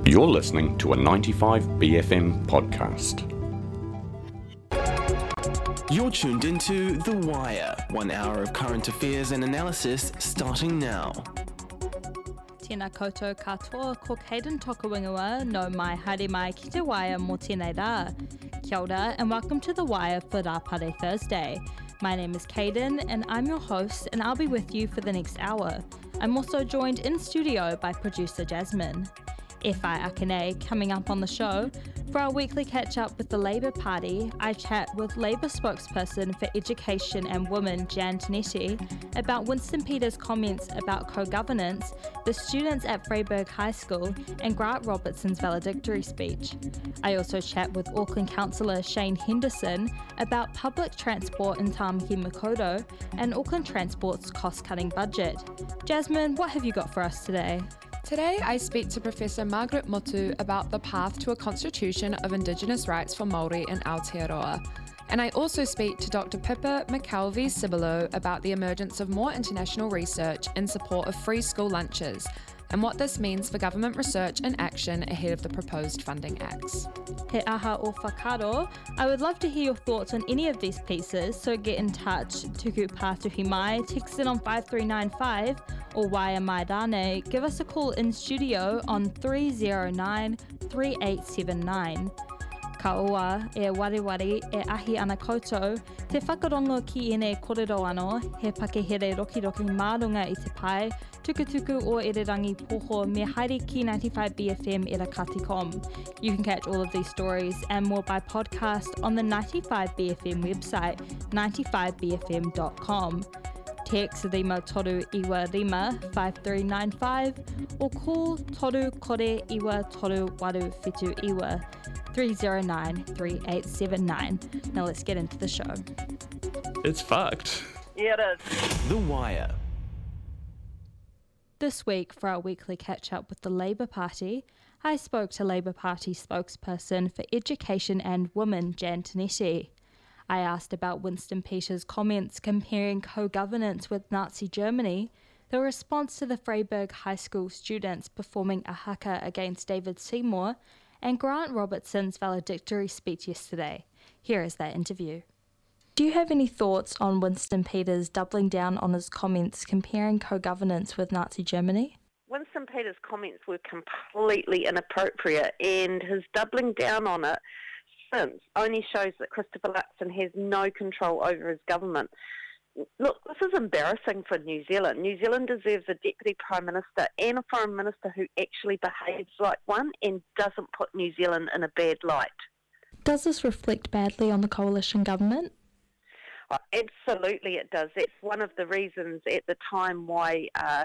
You're listening to a 95BFM podcast. You're tuned into The Wire, 1 hour of current affairs and analysis starting now. Tēnā koutou katoa, ko Hayden Tokawingawa no mai haere mai ki te Wire mō tēnei rā. Kia ora and welcome to The Wire for Rāpare Thursday. My name is Hayden and I'm your host and I'll be with you for the next hour. I'm also joined in studio by producer Jasmine. Whai Akane coming up on the show. For our weekly catch-up with the Labour Party, I chat with Labour spokesperson for Education and Women, Jan Tinetti, about Winston Peters' comments about co-governance, the students at Freyberg High School, and Grant Robertson's valedictory speech. I also chat with Auckland Councillor Shane Henderson about public transport in Tāmaki Makaurau and Auckland Transport's cost-cutting budget. Jasmine, what have you got for us today? Today, I speak to Professor Margaret Motu about the path to a constitution of Indigenous rights for Māori in Aotearoa. And I also speak to Dr. Pippa McKelvey-Cibolo about the emergence of more international research in support of free school lunches and what this means for government research and action ahead of the proposed funding acts. He aha o whakaro. I would love to hear your thoughts on any of these pieces, so get in touch. Tuku pātuhi mai, text it on 5395 or Wire Mai Rane. Give us a call in studio on 309 3879. Ka oa e wareware e ahi ana koutou, te whakarongo ki ene kōrero anō, he pakehere rokiroki mārunga i te pai, tukutuku o Ererangi Poho me haere ki 95BFM e Rakati.com. You can catch all of these stories and more by podcast on the 95BFM website, 95BFM.com. Text Rima Toru Iwa Rima 5395 or call Toru Kore Iwa Toru Waru Fitu Iwa 309-3879. Now let's get into the show. It's fucked. Yeah, it is. The Wire. This week, for our weekly catch-up with the Labour Party, I spoke to Labour Party spokesperson for Education and Women, Jan Tinetti. I asked about Winston Peters' comments comparing co-governance with Nazi Germany, the response to the Freyberg High School students performing a haka against David Seymour, and Grant Robertson's valedictory speech yesterday. Here is that interview. Do you have any thoughts on Winston Peters doubling down on his comments comparing co-governance with Nazi Germany? Winston Peters' comments were completely inappropriate, and his doubling down on it since only shows that Christopher Luxon has no control over his government. Look, this is embarrassing for New Zealand. New Zealand deserves a Deputy Prime Minister and a Foreign Minister who actually behaves like one and doesn't put New Zealand in a bad light. Does this reflect badly on the coalition government? Oh, absolutely it does. That's one of the reasons at the time why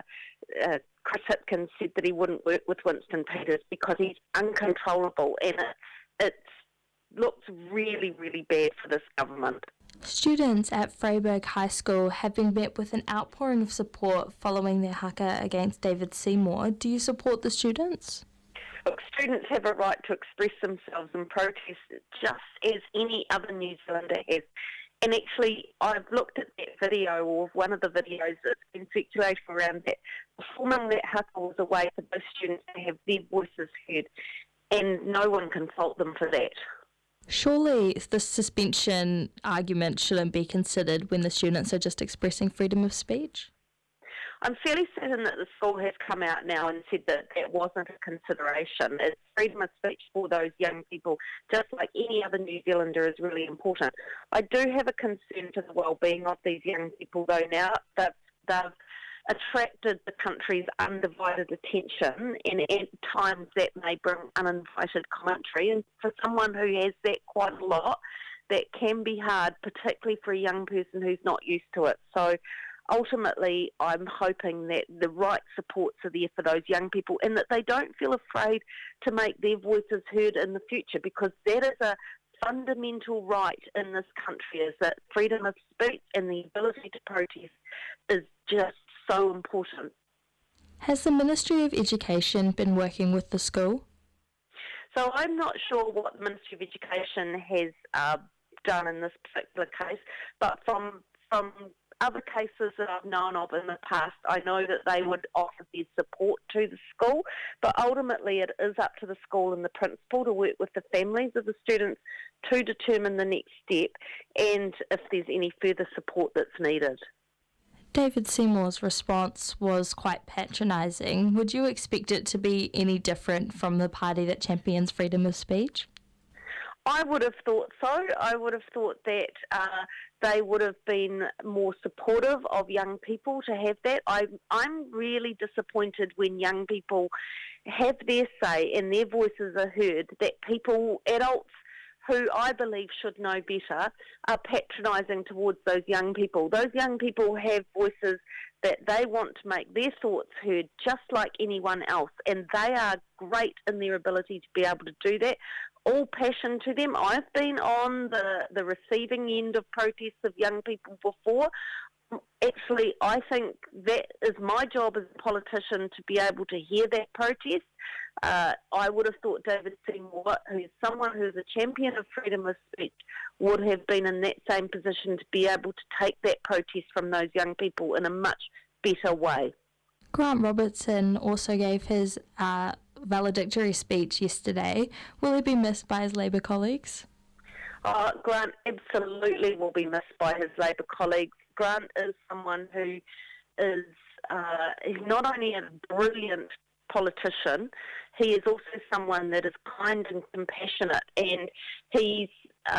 Chris Hipkins said that he wouldn't work with Winston Peters, because he's uncontrollable and it looks really, really bad for this government. Students at Freyberg High School have been met with an outpouring of support following their haka against David Seymour. Do you support the students? Look, students have a right to express themselves and protest just as any other New Zealander has. And actually, I've looked at that video, or one of the videos that's been circulating around that. Performing that haka was a way for those students to have their voices heard, and no one can fault them for that. Surely the suspension argument shouldn't be considered when the students are just expressing freedom of speech? I'm fairly certain that the school has come out now and said that that wasn't a consideration. It's freedom of speech for those young people, just like any other New Zealander, is really important. I do have a concern to the well-being of these young people, though, now that they've attracted the country's undivided attention, and at times that may bring uninvited commentary. And for someone who has that quite a lot, that can be hard, particularly for a young person who's not used to it. So ultimately, I'm hoping that the right supports are there for those young people and that they don't feel afraid to make their voices heard in the future, because that is a fundamental right in this country, is that freedom of speech and the ability to protest is just so important. Has the Ministry of Education been working with the school? So I'm not sure what the Ministry of Education has done in this particular case, but from other cases that I've known of in the past, I know that they would offer their support to the school, but ultimately it is up to the school and the principal to work with the families of the students to determine the next step and if there's any further support that's needed. David Seymour's response was quite patronising. Would you expect it to be any different from the party that champions freedom of speech? I would have thought so. I would have thought that they would have been more supportive of young people to have that. I'm really disappointed when young people have their say and their voices are heard, that people, adults, who I believe should know better, are patronising towards those young people. Those young people have voices that they want to make their thoughts heard just like anyone else, and they are great in their ability to be able to do that. All passion to them. I've been on the receiving end of protests of young people before. Actually, I think that is my job as a politician to be able to hear that protest. I would have thought David Seymour, who's someone who's a champion of freedom of speech, would have been in that same position to be able to take that protest from those young people in a much better way. Grant Robertson also gave his valedictory speech yesterday. Will he be missed by his Labour colleagues? Grant absolutely will be missed by his Labour colleagues. Grant is someone who is he's not only a brilliant politician, he is also someone that is kind and compassionate, and he's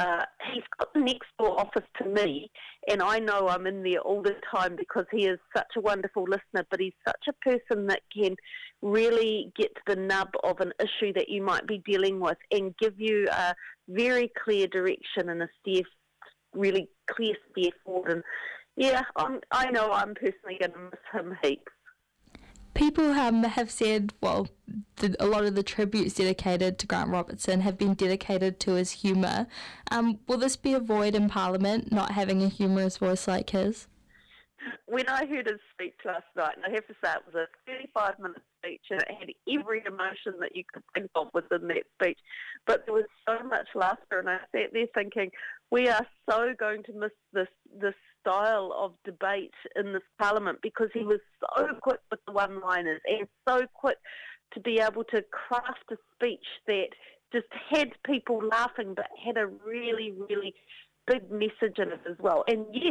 got the next door office to me, and I know I'm in there all the time because he is such a wonderful listener, but he's such a person that can really get to the nub of an issue that you might be dealing with and give you a very clear direction and a really clear steer forward. And yeah, I know I'm personally going to miss him heaps. People have said, well, a lot of the tributes dedicated to Grant Robertson have been dedicated to his humour. Will this be a void in Parliament, not having a humorous voice like his? When I heard his speech last night, and I have to say it was a 35-minute speech, and it had every emotion that you could think of within that speech, but there was so much laughter, and I sat there thinking, we are so going to miss this style of debate in this Parliament, because he was so quick with the one-liners and so quick to be able to craft a speech that just had people laughing but had a really, really big message in it as well. And yes,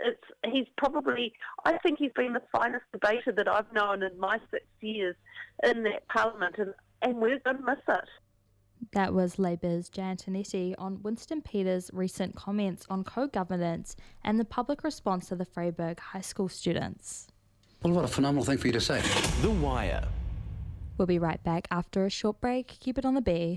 I think he's been the finest debater that I've known in my 6 years in that Parliament, and we're going to miss it. That was Labour's Jan Tinetti on Winston Peters' recent comments on co-governance and the public response to the Freiburg High School students. Well, what a phenomenal thing for you to say. The Wire. We'll be right back after a short break. Keep it on the B.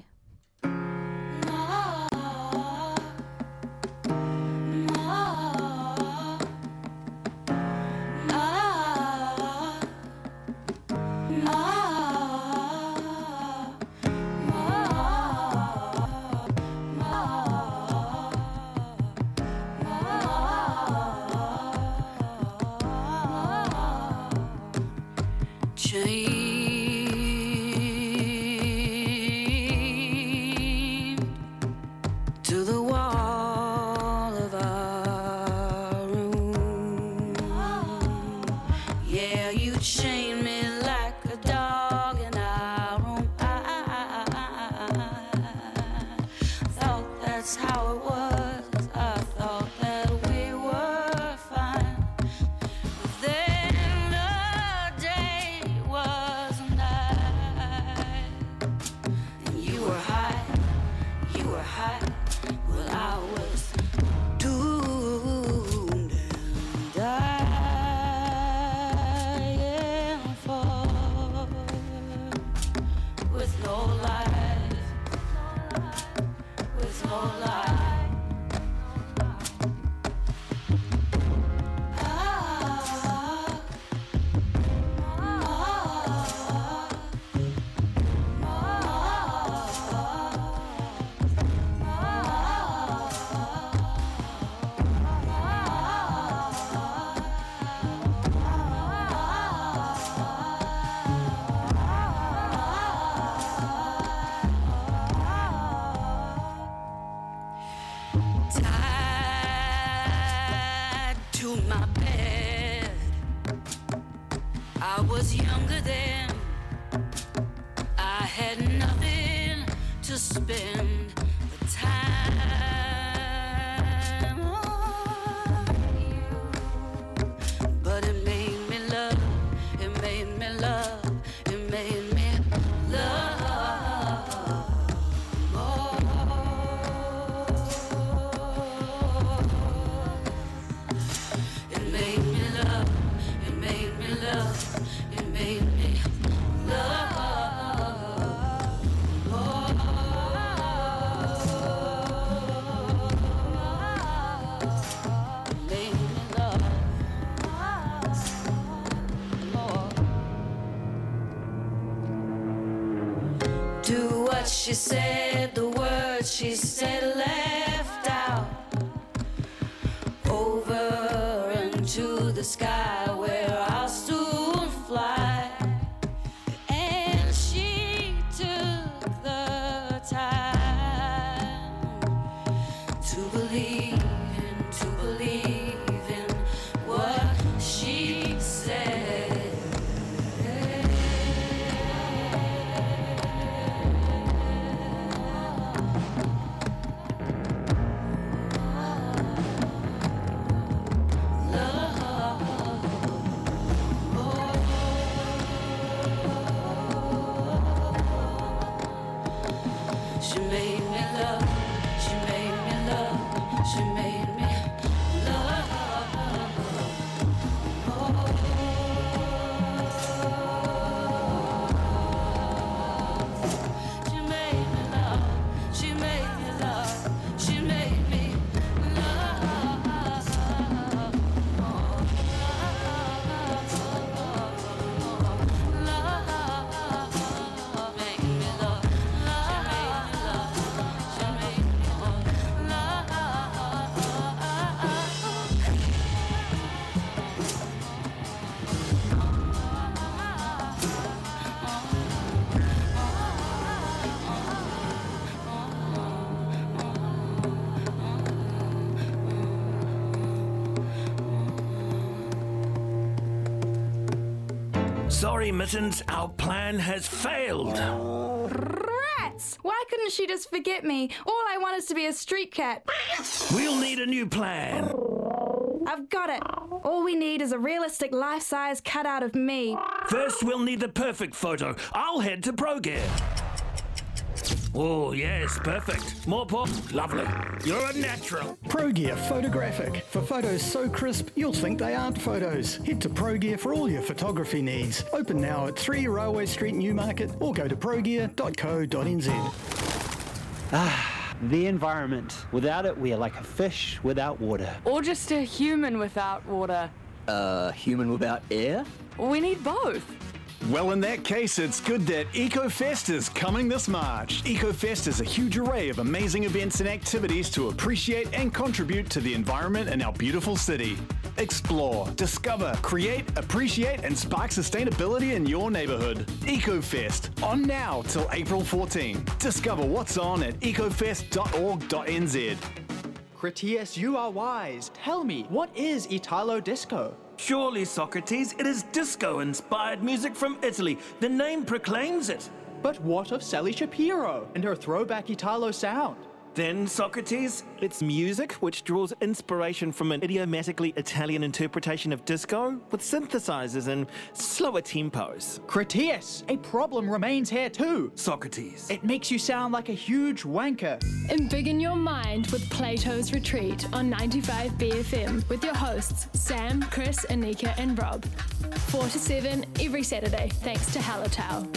was younger then. I had nothing to spend the time on you. But it made me love, it made me love, it made me love more. It made me love, it made me love, it made me love more. Made me love more. Do what she said, the words she said left out. Over into the sky where I'll soon fly. And she took the time to believe in what she said. She made me love, she made me love, she made me love. She made me love, she made me love, she made me Sorry, Mittens, our plan has failed. Rats! Why couldn't she just forget me? All I want is to be a street cat. We'll need a new plan. I've got it. All we need is a realistic life-size cutout of me. First, we'll need the perfect photo. I'll head to ProGear. Oh, yes, perfect. More pop. Lovely. You're a natural. ProGear Photographic. For photos so crisp, you'll think they aren't photos. Head to ProGear for all your photography needs. Open now at 3 Railway Street, Newmarket, or go to progear.co.nz. The environment. Without it, we are like a fish without water. Or just a human without water. Human without air? We need both. Well, in that case, it's good that EcoFest is coming this March. EcoFest is a huge array of amazing events and activities to appreciate and contribute to the environment in our beautiful city. Explore, discover, create, appreciate, and spark sustainability in your neighbourhood. EcoFest, on now till April 14. Discover what's on at ecofest.org.nz. Critias, you are wise. Tell me, what is Italo Disco? Surely, Socrates, it is disco-inspired music from Italy. The name proclaims it. But what of Sally Shapiro and her throwback Italo sound? Then, Socrates, it's music which draws inspiration from an idiomatically Italian interpretation of disco with synthesizers and slower tempos. Critias, a problem remains here too. Socrates. It makes you sound like a huge wanker. Embiggen your mind with Plato's Retreat on 95 BFM with your hosts Sam, Chris, Anika and Rob. 4 to 7 every Saturday thanks to Hallertau.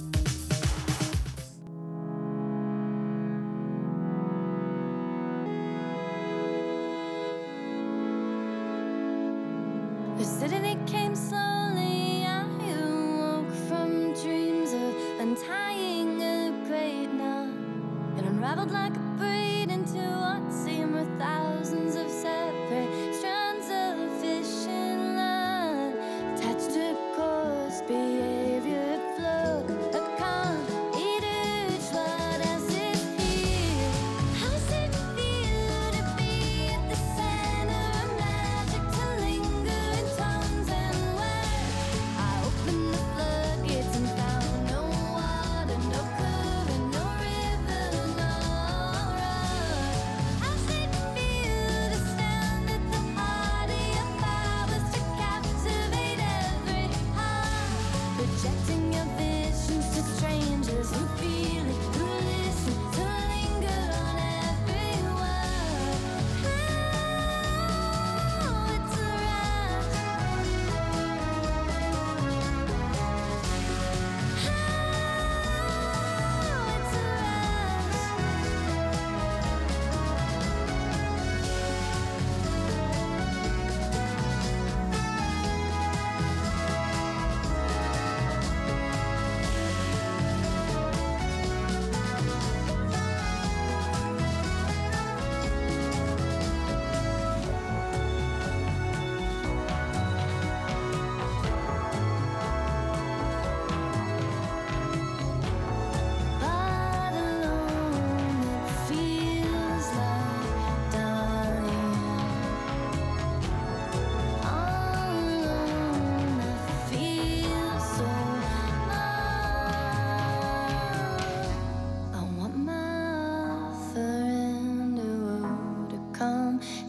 The city came slowly, I awoke from dreams of untying a great knot and unraveled like a braid into what seemed were thousands of separate strands of fishing line attached to course behavior flowed.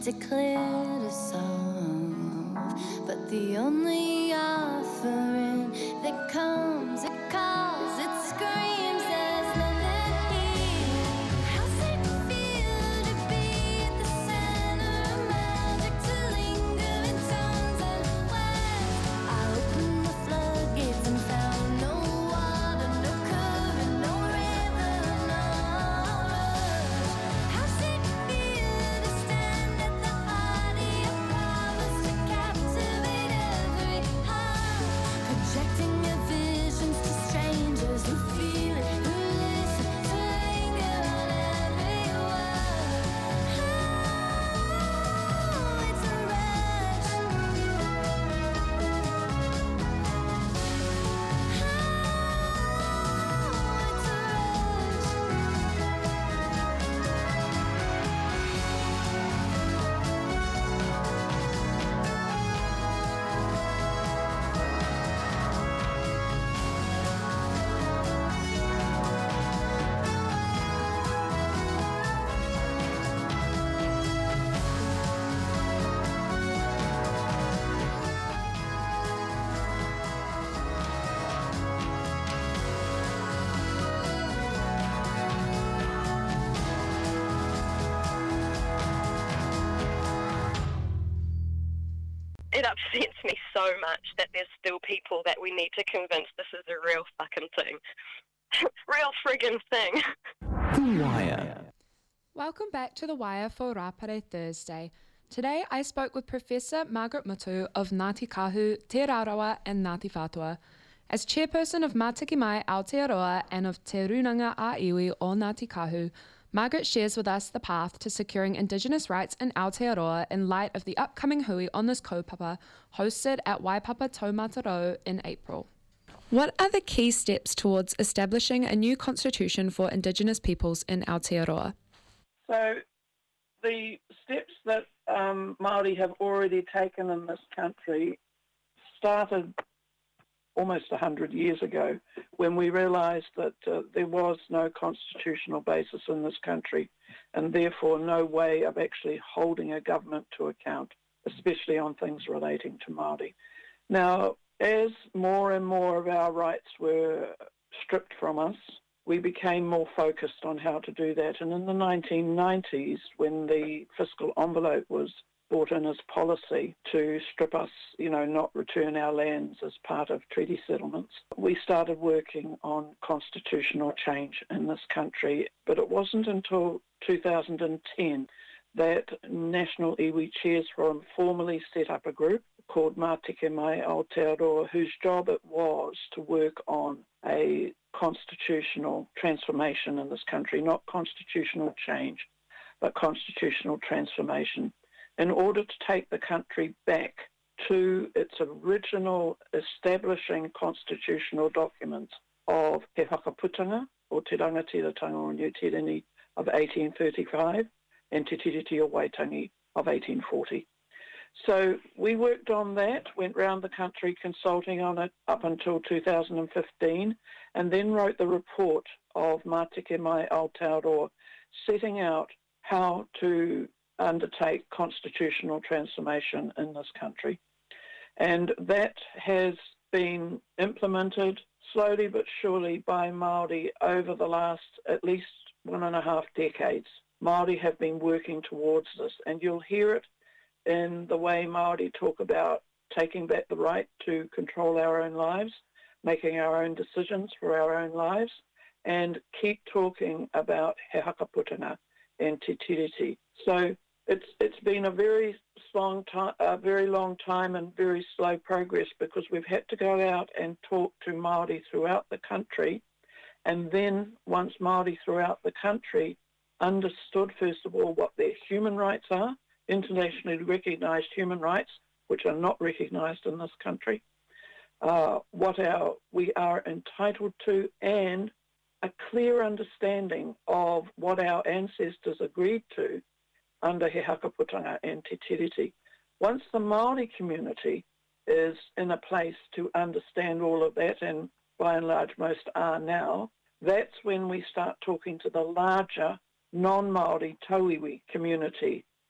to clear us off. But the only offering that comes, it calls, it screams, there's nothing here. How's it feel to be at the center of magic, to linger in tones and words? I opened the floodgates and found no water, no current, no river, no rush. How's it feel to stand at the party of promise, to captivate every heart, projecting your visions to strangers who feel it, who listen, to linger on every word. Oh, it's a rush. It upsets me so much that there's still people that we need to convince this is a real fucking thing. Real friggin' thing. The Wire. Welcome back to The Wire for Rapare Thursday. Today I spoke with Professor Margaret Mutu of Ngāti Kahu, Te Rarawa and Ngāti Whātua. As chairperson of Mātiki Mai Aotearoa and of Te Runanga a Iwi o Ngāti Kahu, Margaret shares with us the path to securing Indigenous rights in Aotearoa in light of the upcoming hui on this kaupapa hosted at Waipapa Taumatarau in April. What are the key steps towards establishing a new constitution for Indigenous peoples in Aotearoa? So the steps that Māori have already taken in this country started almost 100 years ago, when we realised that there was no constitutional basis in this country and therefore no way of actually holding a government to account, especially on things relating to Māori. Now, as more and more of our rights were stripped from us, we became more focused on how to do that. And in the 1990s, when the fiscal envelope was brought in as policy to strip us, not return our lands as part of treaty settlements, we started working on constitutional change in this country. But it wasn't until 2010 that National Iwi Chairs Forum formally set up a group called Mātiki Mai Aotearoa, whose job it was to work on a constitutional transformation in this country, not constitutional change, but constitutional transformation, in order to take the country back to its original establishing constitutional documents of He Whakaputanga, or Te Rangatiratanga o New Tirini of 1835, and Te Tiriti o Waitangi of 1840. So we worked on that, went round the country consulting on it up until 2015, and then wrote the report of Mātiki Mai Aotearoa, setting out how to undertake constitutional transformation in this country. And that has been implemented slowly but surely by Māori over the last at least 1.5 decades. Māori have been working towards this, and you'll hear it in the way Māori talk about taking back the right to control our own lives, making our own decisions for our own lives, and keep talking about He Whakaputanga and Te Tiriti. So it's been a very long time and very slow progress, because we've had to go out and talk to Māori throughout the country, and then once Māori throughout the country understood, first of all, what their human rights are, internationally recognised human rights, which are not recognised in this country, what we are entitled to, and a clear understanding of what our ancestors agreed to under He Whakaputanga and Te Tiriti. Once the Māori community is in a place to understand all of that, and by and large most are now, that's when we start talking to the larger non-Māori Tauiwi community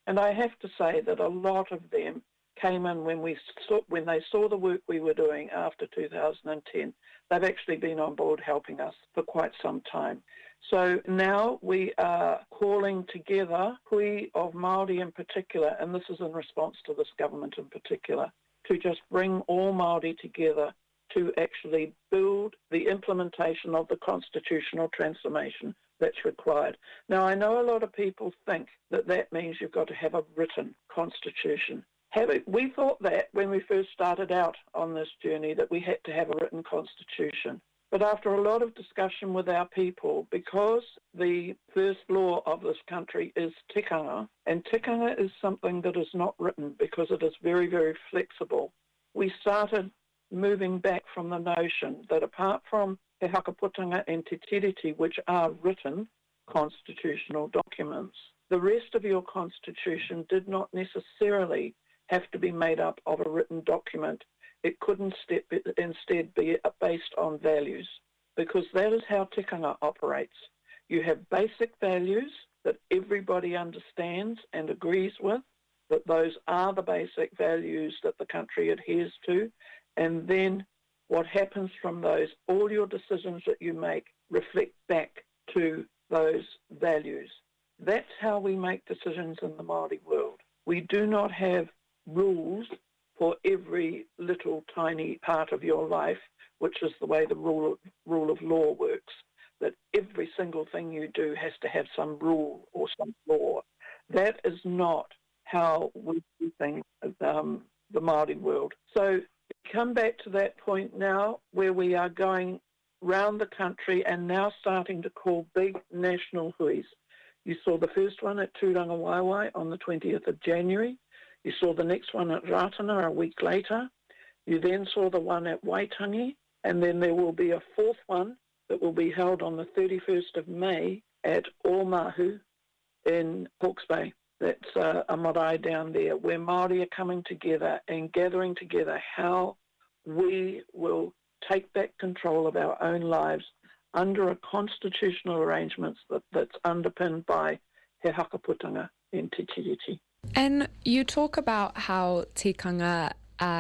And I have to say that a lot of them came in when they saw the work we were doing after 2010. They've actually been on board helping us for quite some time. So now we are calling together hui of Māori in particular, and this is in response to this government in particular, to just bring all Māori together to actually build the implementation of the constitutional transformation that's required. Now, I know a lot of people think that that means you've got to have a written constitution. We thought that when we first started out on this journey, that we had to have a written constitution. But after a lot of discussion with our people, because the first law of this country is tikanga, and tikanga is something that is not written because it is very, very flexible, we started moving back from the notion that apart from He Hakaputanga and Te Tiriti, which are written constitutional documents, the rest of your constitution did not necessarily have to be made up of a written document. It could instead be based on values, because that is how tikanga operates. You have basic values that everybody understands and agrees with, that those are the basic values that the country adheres to, and then what happens from those, all your decisions that you make reflect back to those values. That's how we make decisions in the Māori world. We do not have rules for every little tiny part of your life, which is the way the rule of law works, that every single thing you do has to have some rule or some law. That is not how we do things in the Māori world. So come back to that point now where we are going round the country and now starting to call big national huis. You saw the first one at Tūrangawaewae on the 20th of January. You saw the next one at Ratana a week later. You then saw the one at Waitangi, and then there will be a fourth one that will be held on the 31st of May at Oamahu in Hawke's Bay. That's a marae down there, where Māori are coming together and gathering together how we will take back control of our own lives under a constitutional arrangement that's underpinned by He Hakaputanga and Te Tiriti. And you talk about how tikanga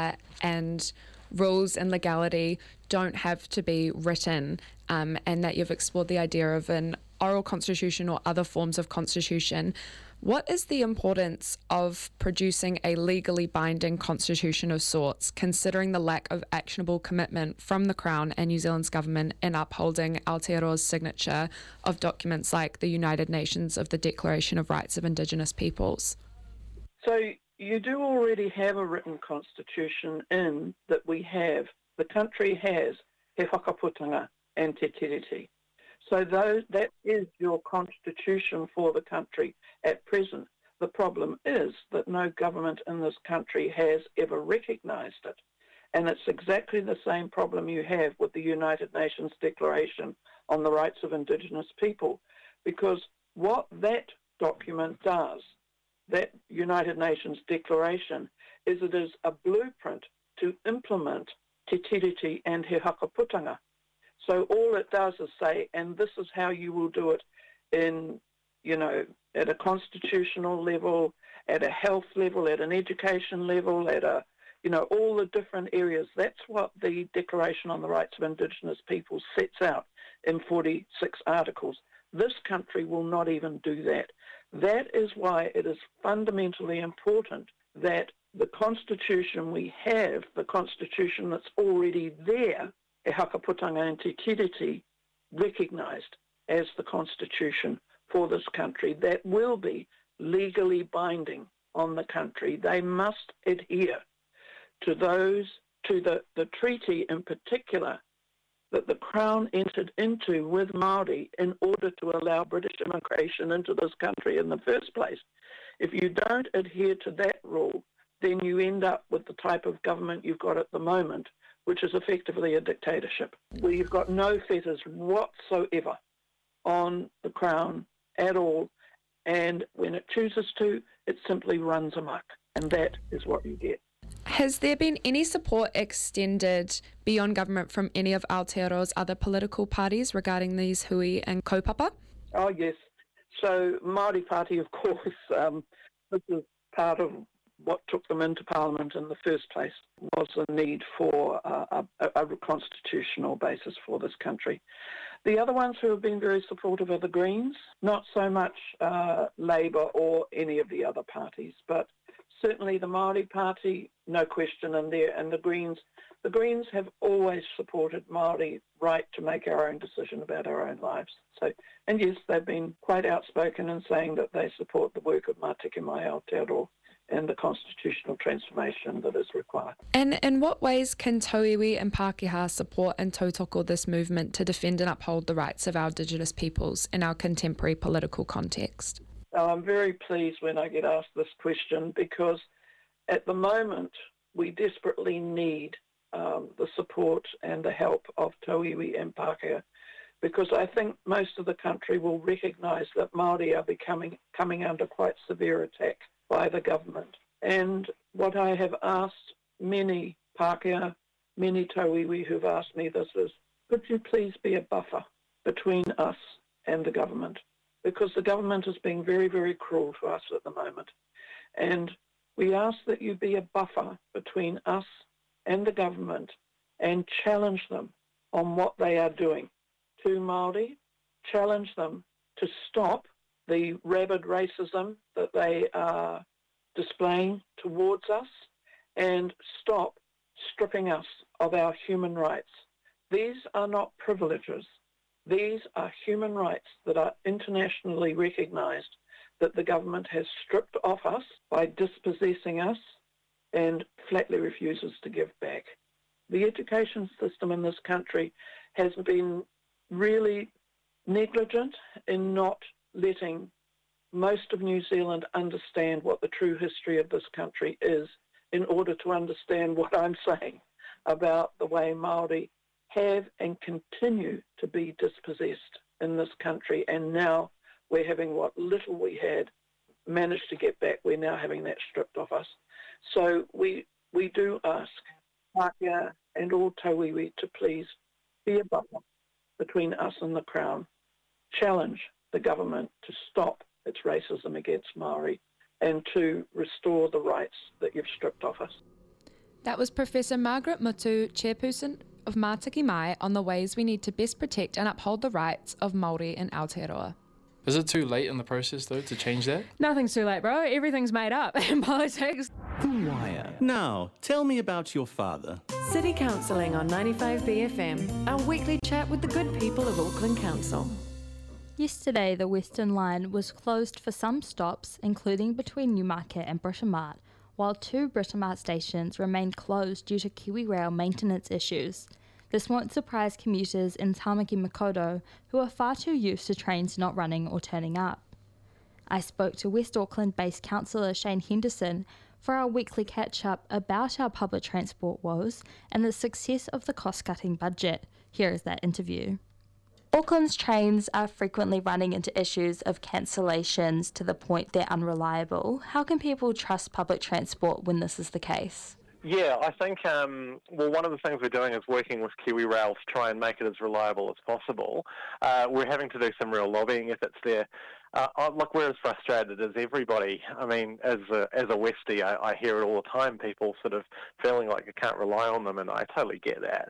and rules and legality don't have to be written, and that you've explored the idea of an oral constitution or other forms of constitution. What is the importance of producing a legally binding constitution of sorts, considering the lack of actionable commitment from the Crown and New Zealand's government in upholding Aotearoa's signature of documents like the United Nations of the Declaration of Rights of Indigenous Peoples? So you do already have a written constitution in that we have. The country has He Whakaputanga and Te Tiriti. So that is your constitution for the country at present. The problem is that no government in this country has ever recognised it. And it's exactly the same problem you have with the United Nations Declaration on the Rights of Indigenous People, because what that document does, that United Nations Declaration, is it is a blueprint to implement Te Tiriti and He Hakaputanga. So all it does is say, and this is how you will do it in, at a constitutional level, at a health level, at an education level, at a, all the different areas. That's what the Declaration on the Rights of Indigenous Peoples sets out in 46 articles. This country will not even do that. That is why it is fundamentally important that the constitution we have, the constitution that's already there, He Hakaputanga and Te Tiriti, recognised as the constitution for this country, that will be legally binding on the country. They must adhere to the treaty in particular that the Crown entered into with Māori in order to allow British immigration into this country in the first place. If you don't adhere to that rule, then you end up with the type of government you've got at the moment, which is effectively a dictatorship, where you've got no fetters whatsoever on the Crown at all, and when it chooses to, it simply runs amok, and that is what you get. Has there been any support extended beyond government from any of Aotearoa's other political parties regarding these hui and kaupapa? Oh, yes. So Māori Party, of course, This is part of what took them into Parliament in the first place, was the need for a constitutional basis for this country. The other ones who have been very supportive are the Greens, not so much Labour or any of the other parties, but certainly the Māori Party, no question in there, and the Greens. The Greens have always supported Māori right to make our own decision about our own lives. So, and yes, they've been quite outspoken in saying that they support the work of Mātiki Mai Aotearoa and the constitutional transformation that is required. And in what ways can Tauiwi and Pākehā support and tautoko this movement to defend and uphold the rights of our Indigenous peoples in our contemporary political context? I'm very pleased when I get asked this question, because at the moment we desperately need the support and the help of Tauiwi and Pākehā, because I think most of the country will recognise that Māori are coming under quite severe attack by the government. And what I have asked many Pākehā, many Tauiwi who've asked me this is, could you please be a buffer between us and the government? Because the government is being very, very cruel to us at the moment. And we ask that you be a buffer between us and the government and challenge them on what they are doing to Māori, challenge them to stop the rabid racism that they are displaying towards us, and stop stripping us of our human rights. These are not privileges. These are human rights that are internationally recognised, that the government has stripped off us by dispossessing us and flatly refuses to give back. The education system in this country has been really negligent in not letting most of New Zealand understand what the true history of this country is, in order to understand what I'm saying about the way Māori have and continue to be dispossessed in this country. And now we're having what little we had managed to get back, we're now having that stripped off us. So we do ask Pākehā and all Tauiwi to please be a buffer between us and the Crown, challenge the government to stop its racism against Māori and to restore the rights that you've stripped off us. That was Professor Margaret Mutu, chairperson of Mātiki Mai, on the ways we need to best protect and uphold the rights of Māori in Aotearoa. Is it too late in the process, though, to change that? Nothing's too late, bro. Everything's made up in politics. The Wire. Now, tell me about your father. City Counselling on 95BFM, our weekly chat with the good people of Auckland Council. Yesterday, the Western Line was closed for some stops, including between Newmarket and Britomart, while 2 Britomart stations remained closed due to KiwiRail maintenance issues. This won't surprise commuters in Tāmaki Makaurau, who are far too used to trains not running or turning up. I spoke to West Auckland-based councillor Shane Henderson for our weekly catch-up about our public transport woes and the success of the cost-cutting budget. Here is that interview. Auckland's trains are frequently running into issues of cancellations to the point they're unreliable. How can people trust public transport when this is the case? Yeah, I think, one of the things we're doing is working with KiwiRail to try and make it as reliable as possible. We're having to do some real lobbying efforts there. Look, we're as frustrated as everybody. I mean, as a Westie, I hear it all the time, people sort of feeling like you can't rely on them, and I totally get that.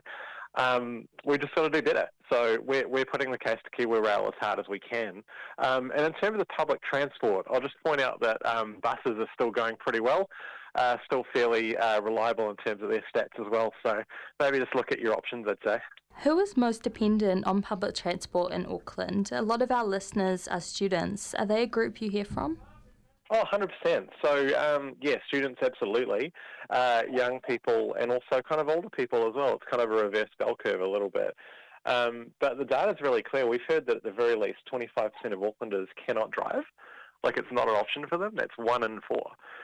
We just got to do better. So we're putting the case to KiwiRail as hard as we can. And in terms of the public transport, I'll just point out that buses are still going pretty well, still fairly reliable in terms of their stats as well. So maybe just look at your options, I'd say. Who is most dependent on public transport in Auckland? A lot of our listeners are students. Are they a group you hear from? Oh, 100%. So, students, absolutely. Young people and also kind of older people as well. It's kind of a reverse bell curve a little bit. But the data's really clear. We've heard that at the very least 25% of Aucklanders cannot drive. Like, it's not an option for them. That's 1 in 4.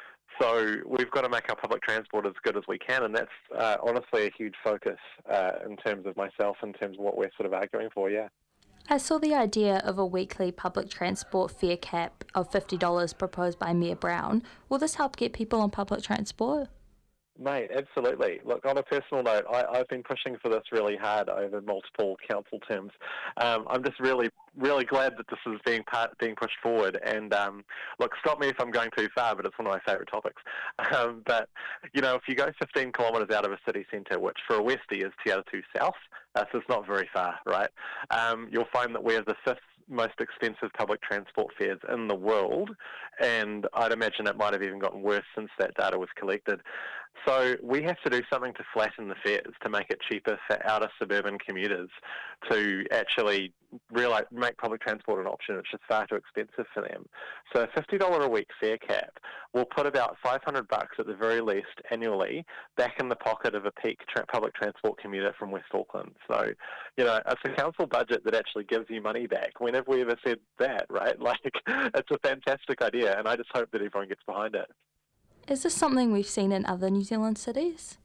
So we've got to make our public transport as good as we can, and that's honestly a huge focus in terms of myself, in terms of what we're sort of arguing for, yeah. I saw the idea of a weekly public transport fare cap of $50 proposed by Mayor Brown. Will this help get people on public transport? Mate, absolutely. Look, on a personal note, I've been pushing for this really hard over multiple council terms. I'm just really, really glad that this is being pushed forward. And look, stop me if I'm going too far, but it's one of my favourite topics. But, you know, if you go 15 kilometres out of a city centre, which for a Westie is Te Atatu South, so it's not very far, right? You'll find that we have the 5th most expensive public transport fares in the world, and I'd imagine it might have even gotten worse since that data was collected. So we have to do something to flatten the fares to make it cheaper for outer suburban commuters to actually make public transport an option, which is far too expensive for them. So a $50 a week fare cap will put about $500 at the very least annually back in the pocket of a peak public transport commuter from West Auckland. So, you know, it's a council budget that actually gives you money back. When have we ever said that, right? Like, it's a fantastic idea, and I just hope that everyone gets behind it. Is this something we've seen in other New Zealand cities?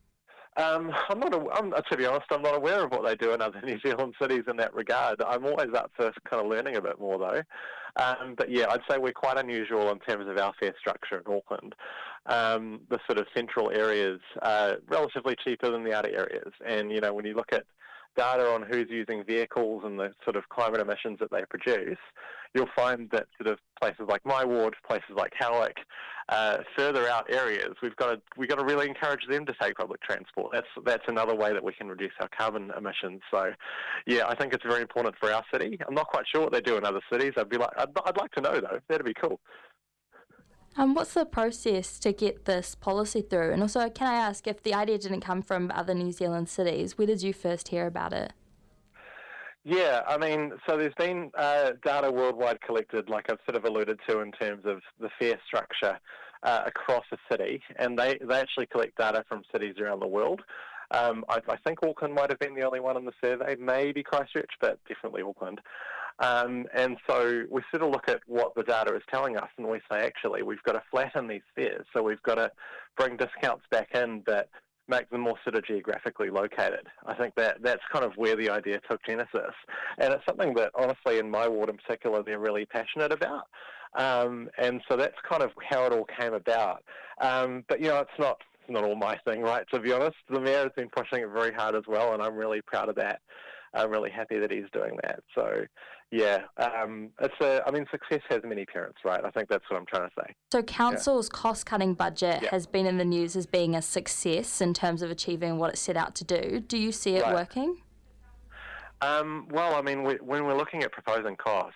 To be honest, I'm not aware of what they do in other New Zealand cities in that regard. I'm always up for kind of learning a bit more, though. But yeah, I'd say we're quite unusual in terms of our fare structure in Auckland. The sort of central areas are relatively cheaper than the outer areas. And, you know, when you look at data on who's using vehicles and the sort of climate emissions that they produce, you'll find that sort of places like my ward, places like Howick, further out areas, we've got to really encourage them to take public transport. That's another way that we can reduce our carbon emissions. So, yeah, I think it's very important for our city. I'm not quite sure what they do in other cities. I'd like to know though. That'd be cool. What's the process to get this policy through? And also, can I ask, if the idea didn't come from other New Zealand cities, where did you first hear about it? Yeah, I mean, so there's been data worldwide collected, like I've sort of alluded to, in terms of the fare structure across a city, and they actually collect data from cities around the world. I think Auckland might have been the only one in the survey, maybe Christchurch, but definitely Auckland. And so we sort of look at what the data is telling us, and we say, actually, we've got to flatten these fares, so we've got to bring discounts back in that make them more sort of geographically located. I think that's kind of where the idea took genesis. And it's something that, honestly, in my ward in particular, they're really passionate about. And so that's kind of how it all came about. But, you know, it's not all my thing, right, to be honest. The Mayor has been pushing it very hard as well, and I'm really proud of that. I'm really happy that he's doing that. So, yeah, success has many parents, right? I think that's what I'm trying to say. So council's cost-cutting budget has been in the news as being a success in terms of achieving what it set out to do. Do you see it working? Well, I mean, when we're looking at proposing cost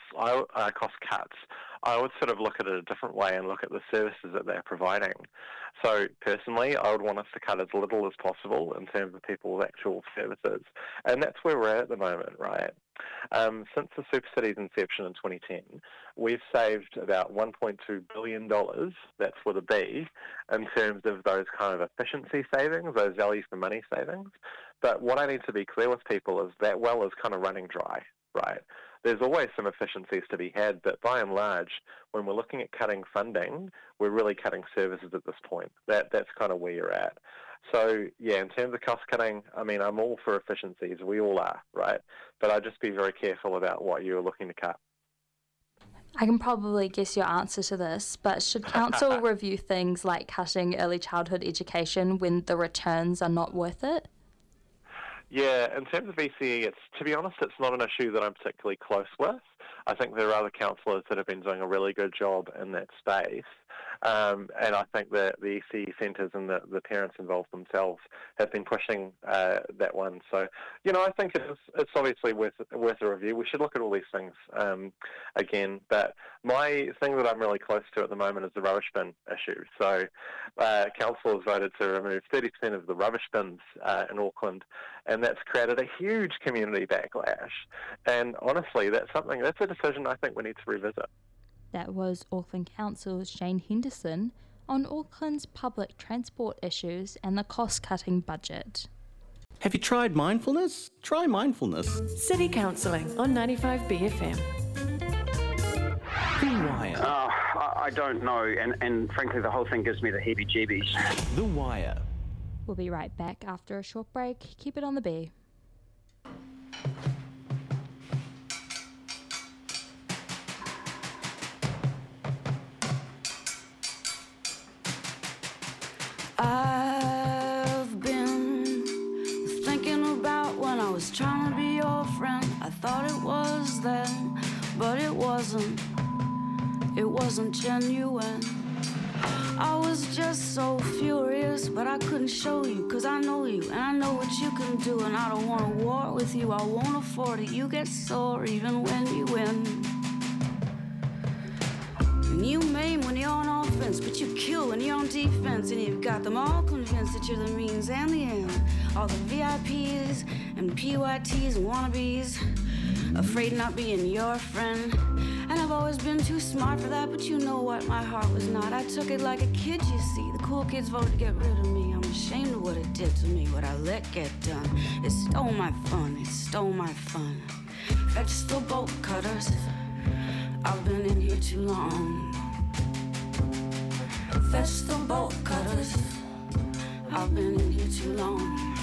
cuts, I would sort of look at it a different way and look at the services that they're providing. So personally, I would want us to cut as little as possible in terms of people's actual services. And that's where we're at the moment, right? Since the Super City's inception in 2010, we've saved about $1.2 billion, that's with a B, in terms of those kind of efficiency savings, those value for money savings. But what I need to be clear with people is that well is kind of running dry, right? There's always some efficiencies to be had, but by and large, when we're looking at cutting funding, we're really cutting services at this point. That's kind of where you're at. So, yeah, in terms of cost cutting, I mean, I'm all for efficiencies. We all are, right? But I'd just be very careful about what you're looking to cut. I can probably guess your answer to this, but should council review things like cutting early childhood education when the returns are not worth it? Yeah, in terms of ECE, to be honest, it's not an issue that I'm particularly close with. I think there are other councillors that have been doing a really good job in that space. And I think that the ECE centres and the parents involved themselves have been pushing that one. So, you know, I think it's obviously worth a review. We should look at all these things again. But my thing that I'm really close to at the moment is the rubbish bin issue. So council has voted to remove 30% of the rubbish bins in Auckland, and that's created a huge community backlash. And honestly, that's a decision I think we need to revisit. That was Auckland Council's Shane Henderson on Auckland's public transport issues and the cost-cutting budget. Have you tried mindfulness? Try mindfulness. City Counselling on 95BFM. The Wire. I don't know, and frankly the whole thing gives me the heebie-jeebies. The Wire. We'll be right back after a short break. Keep it on the B. I was then, but it wasn't genuine. I was just so furious, but I couldn't show you, 'cause I know you, and I know what you can do, and I don't want to war with you, I won't afford it. You get sore even when you win. And you maim when you're on offense, but you kill when you're on defense, and you've got them all convinced that you're the means and the end. All the VIPs and PYTs and wannabes, afraid not being your friend. And I've always been too smart for that, but you know what, my heart was not. I took it like a kid, you see. The cool kids voted to get rid of me. I'm ashamed of what it did to me, what I let get done. It stole my fun, it stole my fun. Fetch the bolt cutters, I've been in here too long. Fetch the bolt cutters, I've been in here too long.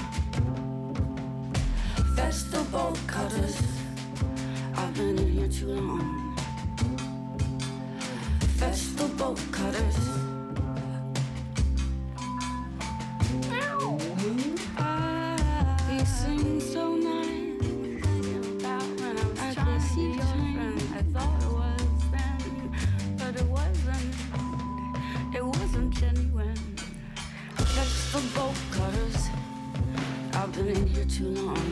Fetch the bolt cutters, I've been in here too long. Fetch the bolt cutters. You sing so nice. About when I was trying to see your friend. I thought it was then, but it wasn't. It wasn't genuine. Fetch the bolt cutters. I've been in here too long.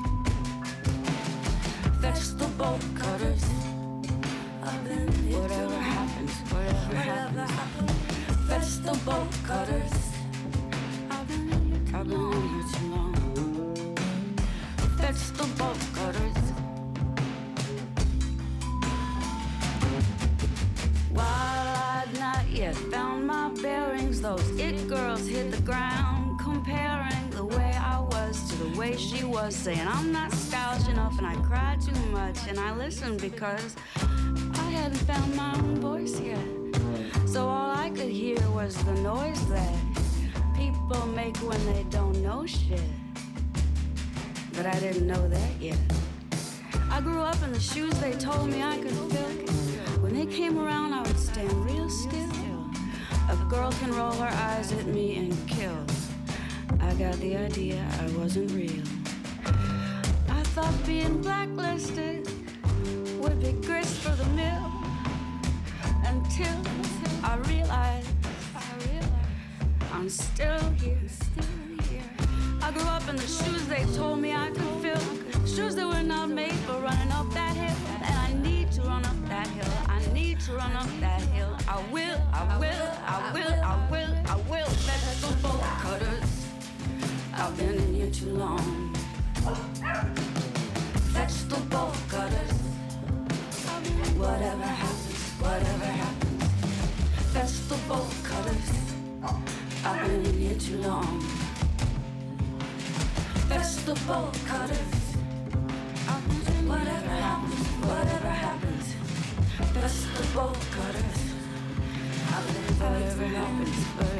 Fetch the bolt cutters. Whatever happens, whatever happens. Fetch the bolt cutters. I've been in here too long. Fetch the bolt cutters. While I'd not yet found my bearings, those it girls hit the ground, comparing the way I was to the way she was, saying I'm not stylish enough and I cry too much, and I listened because I hadn't found my own voice yet. So all I could hear was the noise that people make when they don't know shit. But I didn't know that yet. I grew up in the shoes they told me I could fill. When they came around, I would stand real still. A girl can roll her eyes at me and kill. I got the idea I wasn't real. I thought being blacklisted would be grist for the mill, until I realized I'm still here. I grew up in the shoes they told me I could fill, shoes that were not made for running up that hill, and I need to run up that hill. I need to run up that hill. I will. Fetch the bolt cutters. I've been in here too long. Fetch the bolt cutters. Whatever happens. Fetch the bolt cutters. I've been in here too long. Fetch the bolt cutters. Whatever happens. Fetch the bolt cutters. Whatever happens.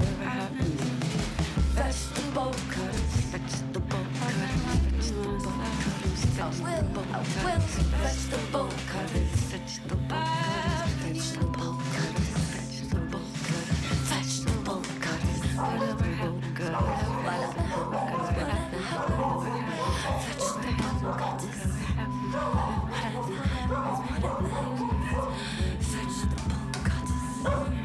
Fetch the bolt cutters. Fetch the bolt cutters. Fetch the bolt cutters. Fetch the bolt cutters. Fetch the bolt cutters. Fetch the bolt cutters. Fetch the bolt cutters. Fetch the bolt cutters. Whatever happens. Whatever happens. Fetch the bolt cutters. Fetch the bolt cutters.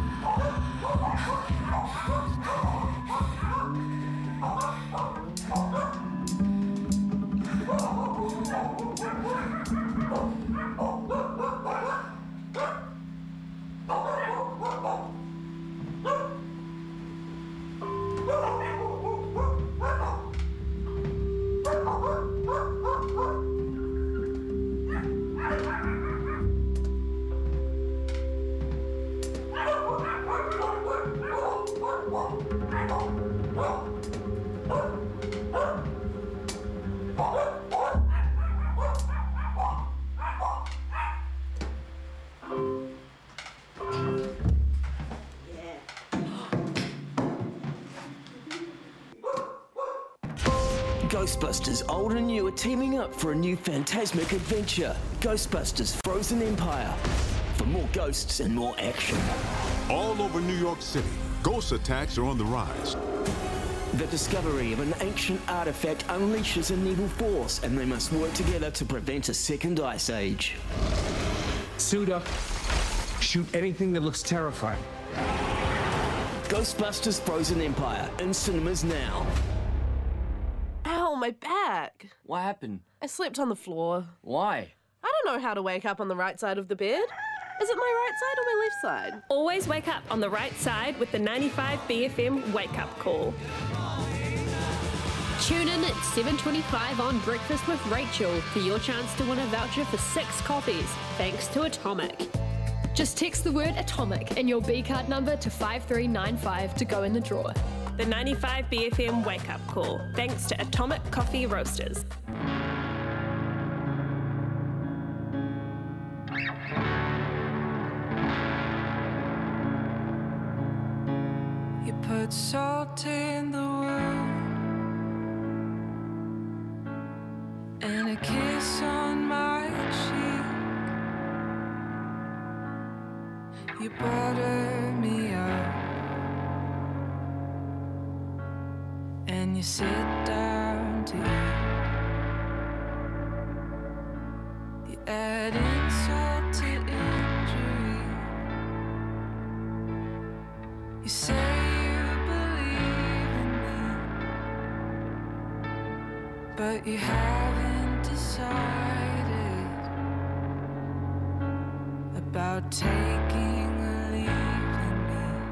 Ghostbusters Old and New are teaming up for a new phantasmic adventure, Ghostbusters Frozen Empire. For more ghosts and more action. All over New York City, ghost attacks are on the rise. The discovery of an ancient artifact unleashes an evil force, and they must work together to prevent a second ice age. Suda, shoot anything that looks terrifying. Ghostbusters Frozen Empire, in cinemas now. Ow, my back. What happened? I slept on the floor. Why? I don't know how to wake up on the right side of the bed. Is it my right side or my left side? Always wake up on the right side with the 95 BFM Wake Up Call. Tune in at 7:25 on Breakfast with Rachel for your chance to win a voucher for 6 coffees, thanks to Atomic. Just text the word Atomic and your B-card number to 5395 to go in the draw. The 95 BFM Wake Up Call, thanks to Atomic Coffee Roasters. You put salt in the wound and a kiss on my cheek. You butter me up and you sit down to eat. You add insult to injury. You say you believe in me, but you haven't decided about taking or leaving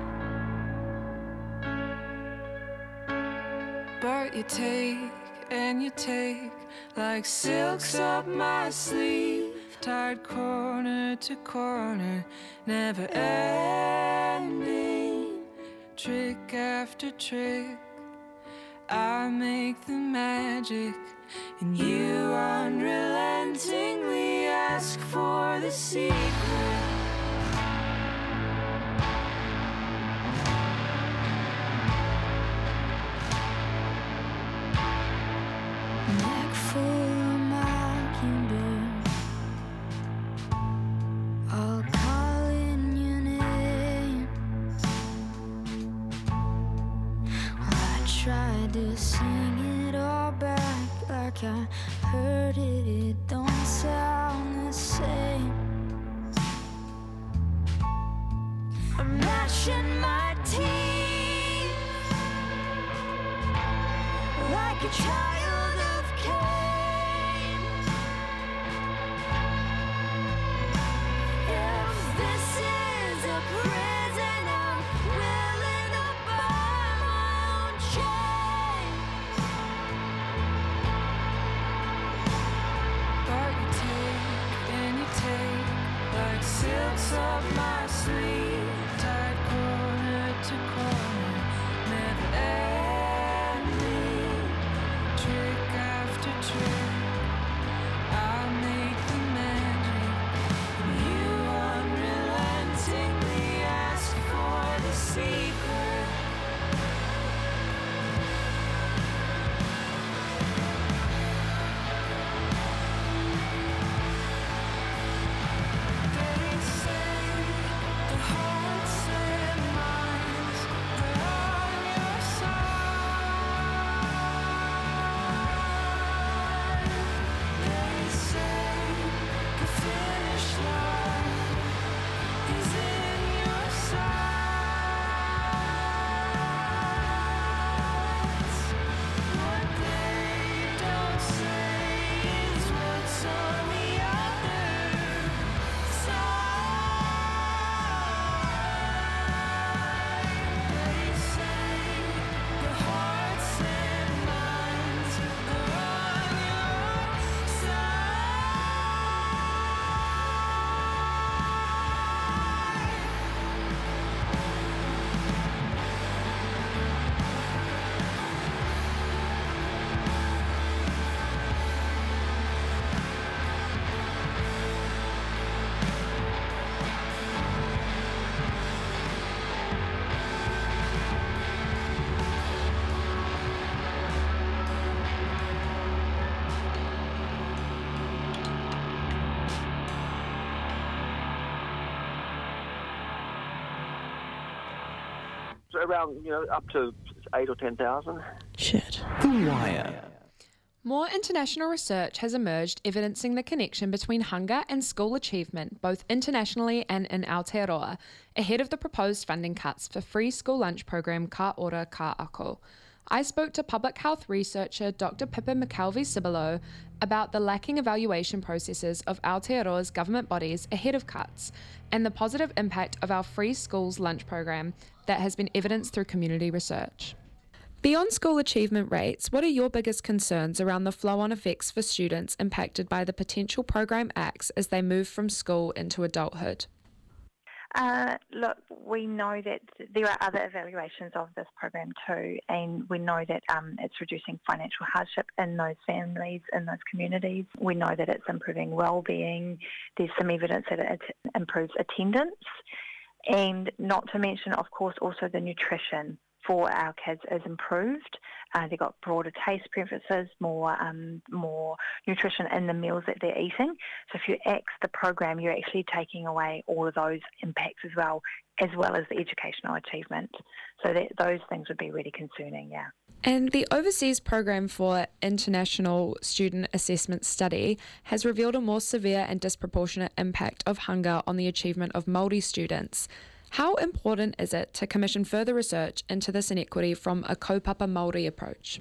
me. But you take and you take like silks up my sleeve, tied corner to corner, never ending, trick after trick. I make the magic, and you unrelentingly ask for the secret. Neck full of mockingbirds, all calling your name. Well, I tried to sing it all back like I heard it. It don't sound the same. I'm gnashing my teeth like a child of Cain. If this is a prison, I'm willing to buy my own chain. But you take and you take like silks up my sleeve, tied corner to corner, never ending, trick after trick. I make the magic, and you unrelentingly ask for the secret. They say the hearts and minds are on your side. around, up to 8 or 10,000. Shit. The Wire. More international research has emerged evidencing the connection between hunger and school achievement, both internationally and in Aotearoa, ahead of the proposed funding cuts for free school lunch program Ka Ora Ka Ako. I spoke to public health researcher Dr. Pippa McKelvey-Cibolo about the lacking evaluation processes of Aotearoa's government bodies ahead of cuts and the positive impact of our free schools lunch program that has been evidenced through community research. Beyond school achievement rates, what are your biggest concerns around the flow-on effects for students impacted by the potential program acts as they move from school into adulthood? Look, we know that there are other evaluations of this program too, and we know that it's reducing financial hardship in those families, in those communities. We know that it's improving well-being. There's some evidence that it improves attendance, and not to mention, of course, also the nutrition for our kids is improved. They've got broader taste preferences, more nutrition in the meals that they're eating. So if you axe the program, you're actually taking away all of those impacts as well as the educational achievement. So those things would be really concerning, yeah. And the Overseas Program for International Student Assessment Study has revealed a more severe and disproportionate impact of hunger on the achievement of Māori students. How important is it to commission further research into this inequity from a kaupapa Māori approach?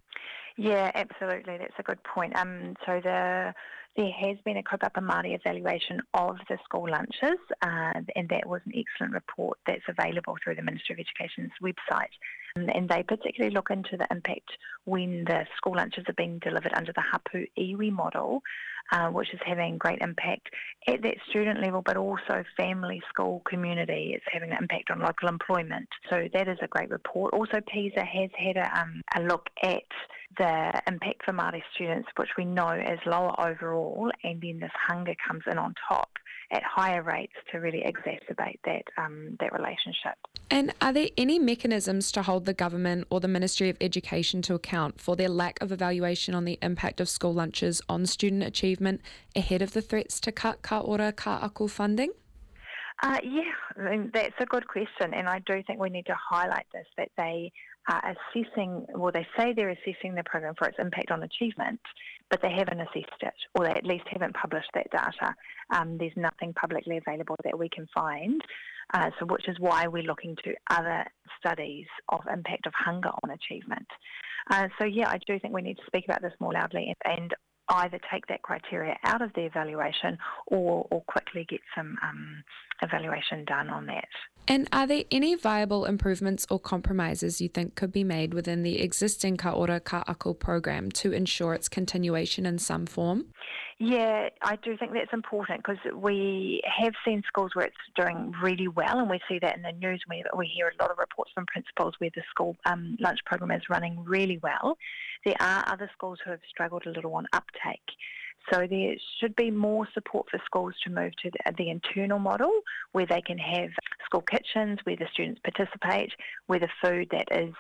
Yeah, absolutely. That's a good point. So there has been a kaupapa Māori evaluation of the school lunches, and that was an excellent report that's available through the Ministry of Education's website. And they particularly look into the impact when the school lunches are being delivered under the hapu iwi model, which is having great impact at that student level, but also family, school, community. It's having an impact on local employment. So that is a great report. Also, PISA has had a look at the impact for Māori students, which we know is lower overall, and then this hunger comes in on top at higher rates to really exacerbate that relationship. And are there any mechanisms to hold the government or the Ministry of Education to account for their lack of evaluation on the impact of school lunches on student achievement ahead of the threats to cut Ka Ora Ka Ako funding? Yeah, I mean, that's a good question, and I do think we need to highlight this, that they are assessing, well, they say they're assessing the program for its impact on achievement, but they haven't assessed it, or they at least haven't published that data. There's nothing publicly available that we can find, so which is why we're looking to other studies of impact of hunger on achievement. So yeah, I do think we need to speak about this more loudly and either take that criteria out of the evaluation or quickly get some evaluation done on that. And are there any viable improvements or compromises you think could be made within the existing Ka Ora Ka Ako program to ensure its continuation in some form? Yeah, I do think that's important because we have seen schools where it's doing really well, and we see that in the news. We hear a lot of reports from principals where the school lunch program is running really well. There are other schools who have struggled a little on uptake. So there should be more support for schools to move to the internal model where they can have school kitchens, where the students participate, where the food that is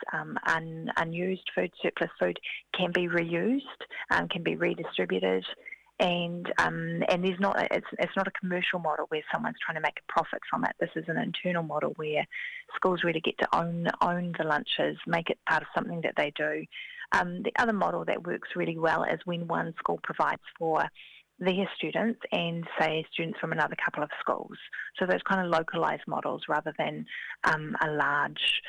unused food, surplus food, can be reused, can be redistributed. And there's not it's not a commercial model where someone's trying to make a profit from it. This is an internal model where schools really get to own the lunches, make it part of something that they do. The other model that works really well is when one school provides for their students and, say, students from another couple of schools. So those kind of localised models rather than a large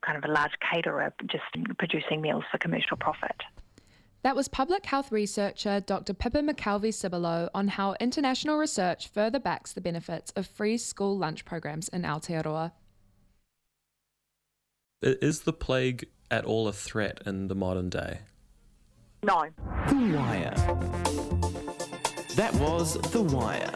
caterer just producing meals for commercial profit. That was public health researcher Dr. Pippa McKelvey-Cibolo on how international research further backs the benefits of free school lunch programs in Aotearoa. Is the plague at all a threat in the modern day? No. The Wire. That was The Wire.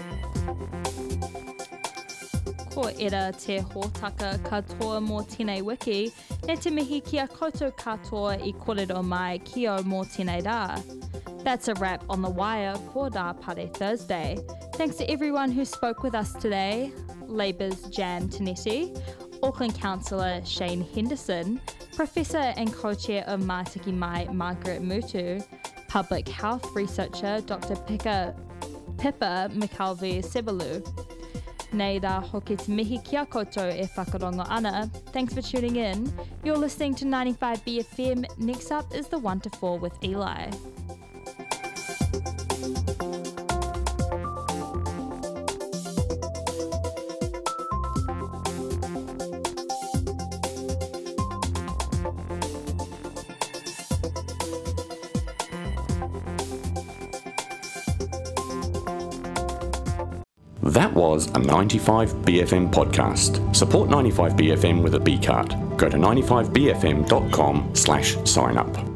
Ko era te hōtaka katoa mō tēnei wiki, ne te mihi kia koutou katoa I kōrero mai ki o mō tēnei rā. That's a wrap on The Wire for Rā Pare Thursday. Thanks to everyone who spoke with us today. Labour's Jan Tinetti, Auckland Councillor Shane Henderson, Professor and Co-Chair of Mātiki Mai Margaret Mutu, Public Health Researcher Dr. Pippa McKelvey-Cibolo. Nei rā hoki te mihi kia koutou e whakarongo ana. Thanks for tuning in. You're listening to 95BFM. Next up is the 1 to 4 with Eli. That was a 95BFM podcast. Support 95BFM with a B card. Go to 95BFM.com/sign up.